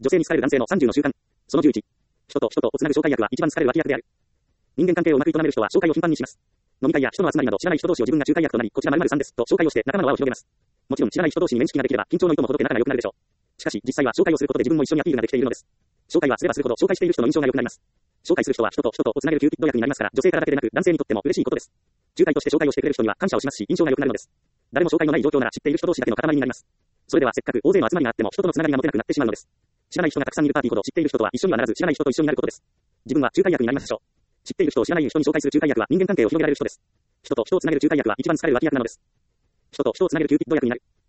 女性に好かれる男性の30の習慣。その11。人と人とをつなぐ紹介役は一番好かれる脇役である。人間関係をうまく営める人は紹介を頻繁にします。飲み会や人の集まりなど知らない人同士を自分が仲介役となり、こちら〇〇さんですと紹介をして仲間の輪を広げます。もちろん知らない人同士に面識ができれば緊張の糸もほどけ仲が良くなるでしょう。しかし実際は紹介をすることで自分も一緒にアピールができているのです。紹介はすればするほど紹介している人の印象が良くなります。紹介する人は人と人とをつなげるキューピッド役になりますから、女性からだけでなく男性にとっても嬉しいことです。仲介として紹介をしてくれる人には感謝をしますし、印象が良くなるのです。誰も紹介のない状況なら知っている人同士だけの塊になります。それではせっかく大勢の集まりがあっても人とのつながりが持てなくなってしまうのです。知らない人がたくさんいるパーティーほど知っている人とは一緒にはならず、知らない人と一緒になることです。自分は仲介役になりますでしょう。知っている人を知らない人に紹介する仲介役は人間関係を広げられる人です。人と人をつなげる仲介役は一番好かれる脇役なのです。人と人をつなげるキューピッド役になる。